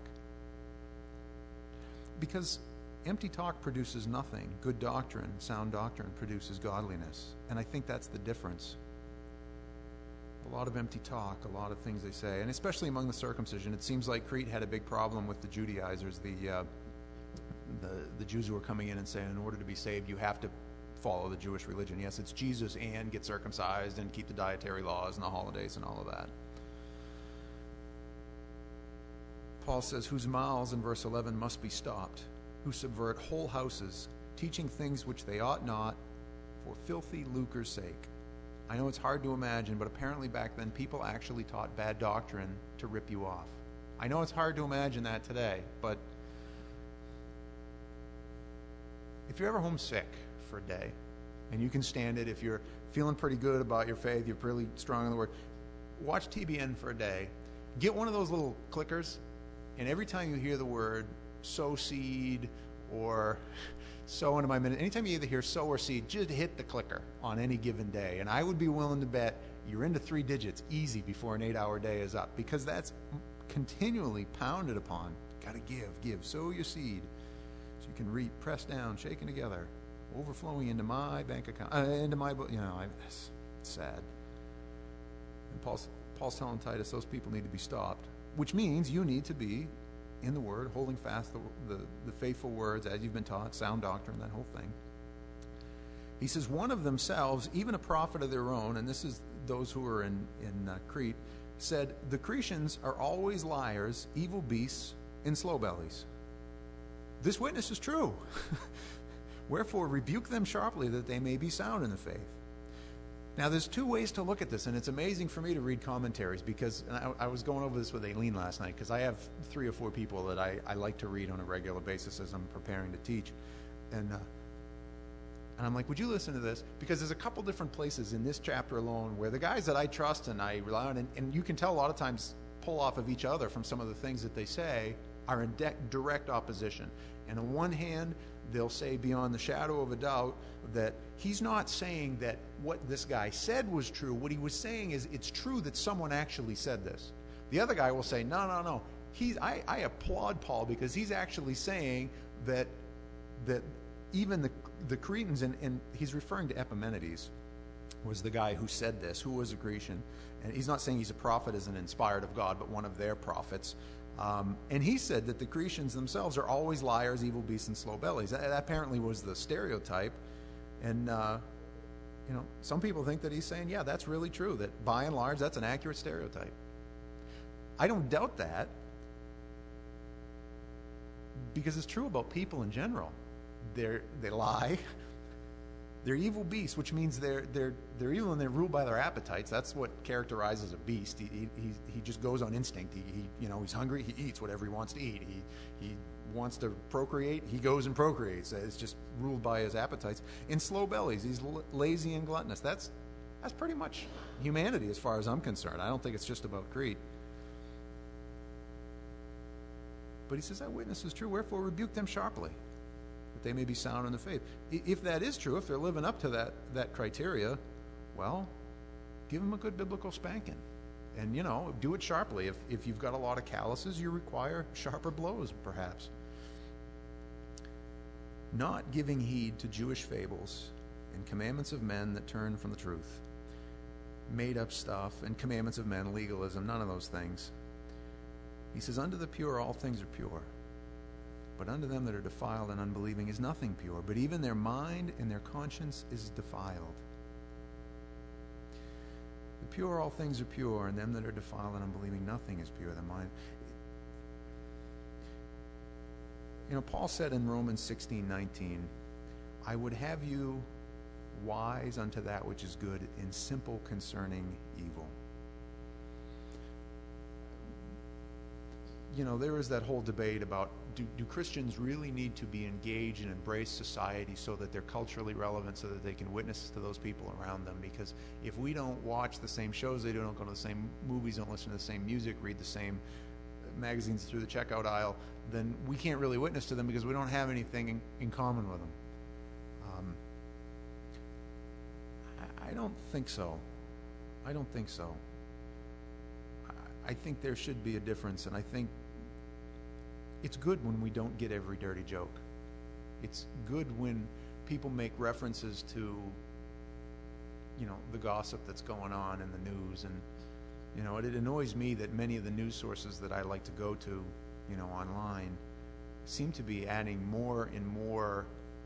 Because empty talk produces nothing. Good doctrine, sound doctrine produces godliness. And I think that's the difference. A lot of empty talk, a lot of things they say, and especially among the circumcision. It seems like Crete had a big problem with the Judaizers, the, uh, the, the Jews who were coming in and saying, in order to be saved, you have to follow the Jewish religion. Yes, it's Jesus and get circumcised and keep the dietary laws and the holidays and all of that. Paul says, whose mouths, in verse eleven, must be stopped, who subvert whole houses, teaching things which they ought not, for filthy lucre's sake. I know it's hard to imagine, but apparently back then people actually taught bad doctrine to rip you off. I know it's hard to imagine that today, but if you're ever homesick for a day, and you can stand it, if you're feeling pretty good about your faith, you're really strong in the Word, watch T B N for a day. Get one of those little clickers, and every time you hear the word sow seed or sow into my minute, anytime you either hear sow or seed, just hit the clicker on any given day. And I would be willing to bet you're into three digits easy before an eight-hour day is up, because that's continually pounded upon. Got to give, give, sow your seed so you can reap, press down, shaken together, overflowing into my bank account, uh, into my, you know, I, it's sad. And Paul's, Paul's telling Titus those people need to be stopped, which means you need to be in the Word, holding fast the, the, the faithful words as you've been taught, sound doctrine, that whole thing. He says, one of themselves, even a prophet of their own, and this is those who are in, in uh, Crete, said, the Cretians are always liars, evil beasts, and slow bellies. This witness is true. Wherefore, rebuke them sharply that they may be sound in the faith. Now, there's two ways to look at this, and it's amazing for me to read commentaries, because and I, I was going over this with Aileen last night, because I have three or four people that I, I like to read on a regular basis as I'm preparing to teach. And, uh, and I'm like, would you listen to this? Because there's a couple different places in this chapter alone where the guys that I trust and I rely on, and, and you can tell a lot of times pull off of each other from some of the things that they say, are in de- direct opposition. And on one hand, they'll say beyond the shadow of a doubt that he's not saying that what this guy said was true. What he was saying is it's true that someone actually said this. The other guy will say, no, no, no. He's, I, I applaud Paul because he's actually saying that that even the, the Cretans, and, and he's referring to Epimenides, was the guy who said this, who was a Grecian. And he's not saying he's a prophet as an inspired of God, but one of their prophets. Um, and he said that the Grecians themselves are always liars, evil beasts, and slow bellies. That, that apparently was the stereotype. And, uh, you know, some people think that he's saying, yeah, that's really true, that by and large, that's an accurate stereotype. I don't doubt that, because it's true about people in general. They're, they lie. They're evil beasts, which means they're they're they're evil and they're ruled by their appetites. That's what characterizes a beast. He he he just goes on instinct. He, he you know he's hungry. He eats whatever he wants to eat. He he wants to procreate. He goes and procreates. It's just ruled by his appetites. In slow bellies, he's l- lazy and gluttonous. That's that's pretty much humanity as far as I'm concerned. I don't think it's just about Crete. But he says that witness is true. Wherefore rebuke them sharply, that they may be sound in the faith. If that is true, if they're living up to that, that criteria, well, give them a good biblical spanking. And, you know, do it sharply. If, if you've got a lot of calluses, you require sharper blows, perhaps. Not giving heed to Jewish fables and commandments of men that turn from the truth. Made up stuff and commandments of men, legalism, none of those things. He says, unto the pure all things are pure. But unto them that are defiled and unbelieving is nothing pure, but even their mind and their conscience is defiled. The pure all things are pure, and them that are defiled and unbelieving nothing is pure. The mind. You know, Paul said in Romans sixteen nineteen, I would have you wise unto that which is good and simple concerning evil. You know, there is that whole debate about do, do Christians really need to be engaged and embrace society so that they're culturally relevant, so that they can witness to those people around them? Because if we don't watch the same shows they do, don't go to the same movies, don't listen to the same music, read the same magazines through the checkout aisle, then we can't really witness to them because we don't have anything in, in common with them. Um, I, I don't think so. I don't think so. I, I think there should be a difference, and I think it's good when we don't get every dirty joke. It's good when people make references to, you know, the gossip that's going on in the news. And, you know, it, it annoys me that many of the news sources that I like to go to, you know, online, seem to be adding more and more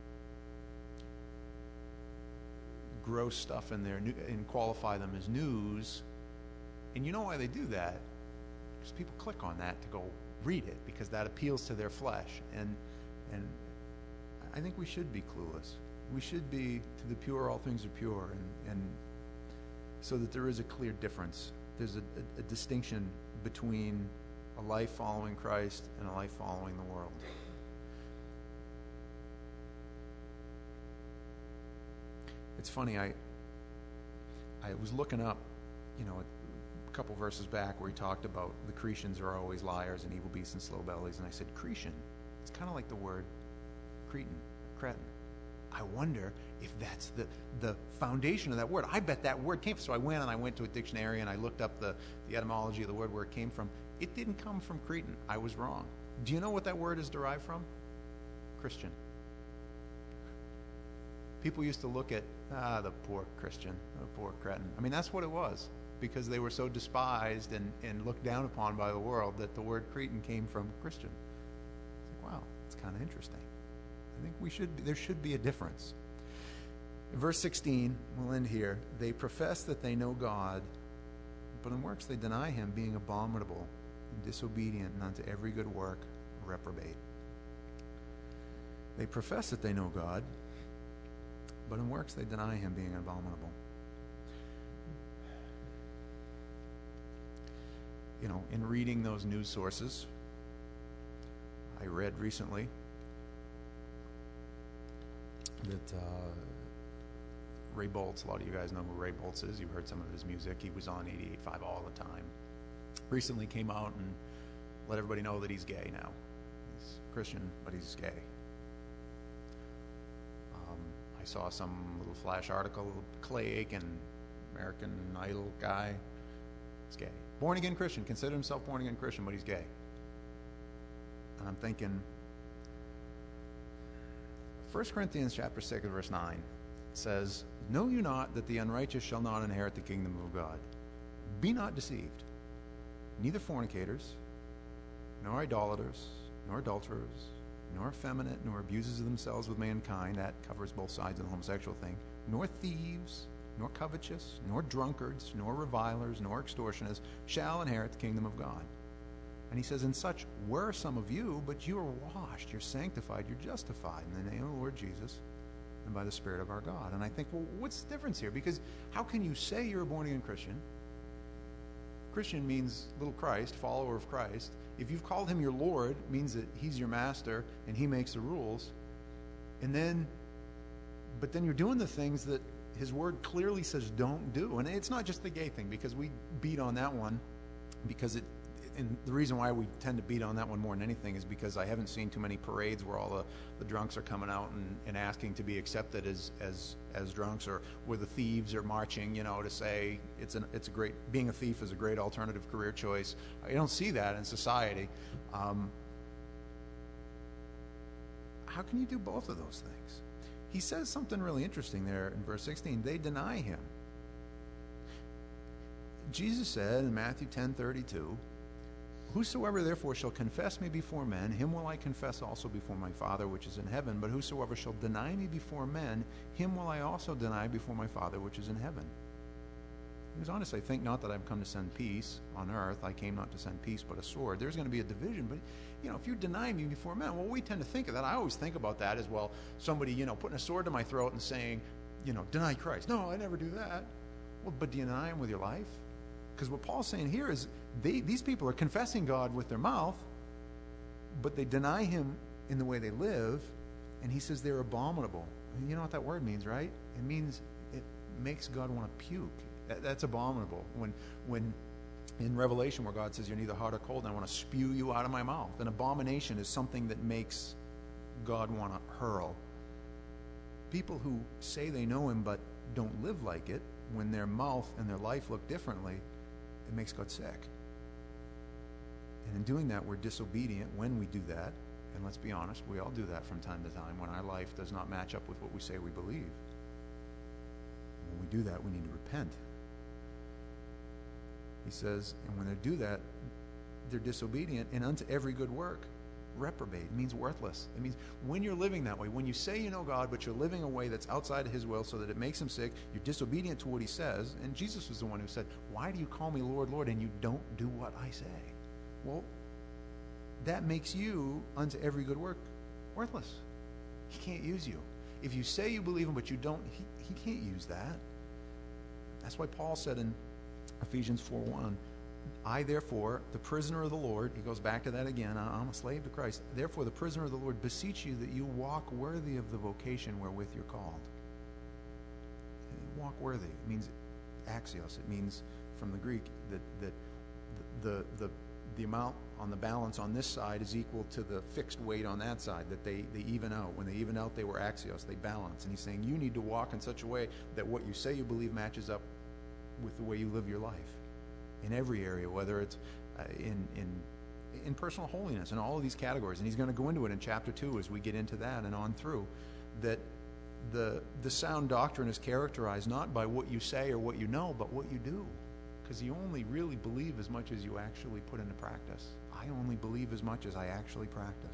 gross stuff in there and qualify them as news. And you know why they do that? Because people click on that to go read it, because that appeals to their flesh. And and I think we should be clueless. We should be, to the pure, all things are pure, and, and so that there is a clear difference. There's a, a, a distinction between a life following Christ and a life following the world. It's funny, I I was looking up, you know, a couple verses back where he talked about the Cretans are always liars and evil beasts and slow bellies, and I said, Cretan, it's kind of like the word Cretan, Cretan. I wonder if that's the, the foundation of that word. I bet that word came from, so I went and I went to a dictionary and I looked up the, the etymology of the word where it came from. It didn't come from Cretan. I was wrong. Do you know what that word is derived from? Christian. People used to look at, ah, the poor Christian, the poor Cretan. I mean, that's what it was, because they were so despised and, and looked down upon by the world that the word Cretan came from Christian. It's like, wow, it's kind of interesting. I think we should. There should be a difference. In verse sixteen, we'll end here. They profess that they know God, but in works they deny him, being abominable and disobedient, and unto every good work reprobate. They profess that they know God, but in works they deny him, being abominable. You know, in reading those news sources, I read recently that uh, Ray Boltz, a lot of you guys know who Ray Boltz is. You've heard some of his music. He was on eighty-eight point five all the time. Recently came out and let everybody know that he's gay now. He's Christian, but he's gay. Um, I saw some little flash article, Clay Aiken, American Idol guy, he's gay. Born-again Christian, considered himself born-again Christian, but he's gay. And I'm thinking, First Corinthians chapter six, verse nine says, Know you not that the unrighteous shall not inherit the kingdom of God? Be not deceived. Neither fornicators, nor idolaters, nor adulterers, nor effeminate, nor abusers of themselves with mankind, that covers both sides of the homosexual thing, nor thieves, nor covetous, nor drunkards, nor revilers, nor extortioners shall inherit the kingdom of God. And he says, and such were some of you, but you are washed, you're sanctified, you're justified in the name of the Lord Jesus and by the Spirit of our God. And I think, well, what's the difference here? Because how can you say you're a born-again Christian? Christian means little Christ, follower of Christ. If you've called him your Lord, it means that he's your master and he makes the rules. And then, but then you're doing the things that his word clearly says don't do. And it's not just the gay thing, because we beat on that one, because it, and the reason why we tend to beat on that one more than anything is because I haven't seen too many parades where all the, the drunks are coming out and, and asking to be accepted as, as as drunks, or where the thieves are marching, you know, to say it's an it's a great being a thief is a great alternative career choice. I don't see that in society. Um, how can you do both of those things? He says something really interesting there in verse sixteen. They deny him. Jesus said in Matthew ten thirty-two, Whosoever therefore shall confess me before men, him will I confess also before my Father which is in heaven. But whosoever shall deny me before men, him will I also deny before my Father which is in heaven. He was honest, I think not that I've come to send peace on earth. I came not to send peace, but a sword. There's going to be a division, but, you know, if you deny me before men, well, we tend to think of that. I always think about that as, well, somebody, you know, putting a sword to my throat and saying, you know, deny Christ. No, I never do that. Well, but do you deny him with your life? Because what Paul's saying here is they, these people are confessing God with their mouth, but they deny him in the way they live, and he says they're abominable. And you know what that word means, right? It means it makes God want to puke. That, that's abominable. When when in Revelation where God says you're neither hot or cold, and I want to spew you out of my mouth. An abomination is something that makes God want to hurl. People who say they know him but don't live like it, when their mouth and their life look differently, it makes God sick. And in doing that, we're disobedient when we do that. And let's be honest, we all do that from time to time when our life does not match up with what we say we believe. When we do that, we need to repent. He says, and when they do that, they're disobedient, and unto every good work, reprobate. It means worthless. It means when you're living that way, when you say you know God, but you're living a way that's outside of his will so that it makes him sick, you're disobedient to what he says. And Jesus was the one who said, why do you call me Lord, Lord, and you don't do what I say? Well, that makes you unto every good work worthless. He can't use you. If you say you believe him, but you don't, he, he can't use that. That's why Paul said in Ephesians four one, I, therefore, the prisoner of the Lord, he goes back to that again, I'm a slave to Christ. Therefore, the prisoner of the Lord, beseech you that you walk worthy of the vocation wherewith you're called. Walk worthy. It means axios. It means, from the Greek, that, that the, the, the amount on the balance on this side is equal to the fixed weight on that side, that they, they even out. When they even out, they were axios. They balance. And he's saying you need to walk in such a way that what you say you believe matches up with the way you live your life. In every area, whether it's uh, in, in in personal holiness, in all of these categories. And he's going to go into it in chapter two as we get into that and on through, that the the sound doctrine is characterized not by what you say or what you know, but what you do. Because you only really believe as much as you actually put into practice. I only believe as much as I actually practice.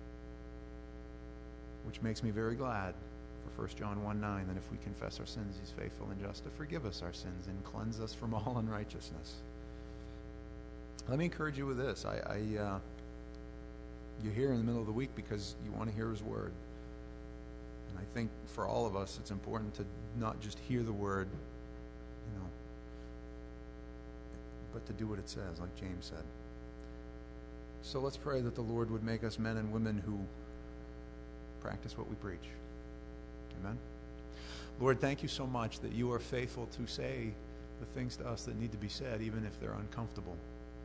Which makes me very glad for First John one nine, that if we confess our sins, he's faithful and just to forgive us our sins and cleanse us from all unrighteousness. Let me encourage you with this. I, I uh, you're here in the middle of the week because you want to hear his word. And I think for all of us, it's important to not just hear the word, you know, but to do what it says, like James said. So let's pray that the Lord would make us men and women who practice what we preach. Amen. Lord, thank you so much that you are faithful to say the things to us that need to be said, even if they're uncomfortable.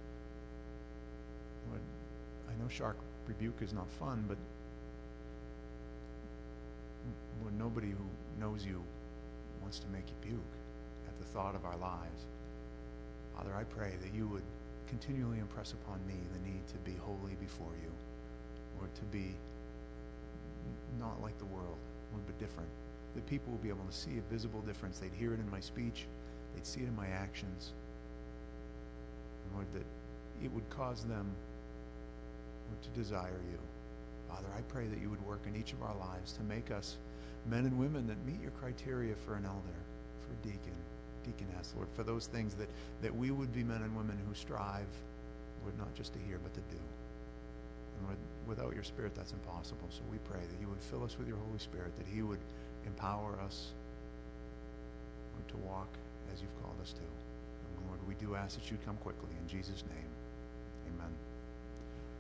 Lord, I know sharp rebuke is not fun, but Lord, nobody who knows you wants to make you puke at the thought of our lives. Father, I pray that you would continually impress upon me the need to be holy before you, or to be not like the world, Lord, but different. That people will be able to see a visible difference. They'd hear it in my speech. They'd see it in my actions. And Lord, that it would cause them, Lord, to desire you. Father, I pray that you would work in each of our lives to make us men and women that meet your criteria for an elder, for a deacon, deaconess, Lord, for those things that, that we would be men and women who strive, Lord, not just to hear, but to do. And Lord, without your Spirit, that's impossible. So we pray that you would fill us with your Holy Spirit, that he would empower us, Lord, to walk as you've called us to. And Lord, we do ask that you'd come quickly. In Jesus' name.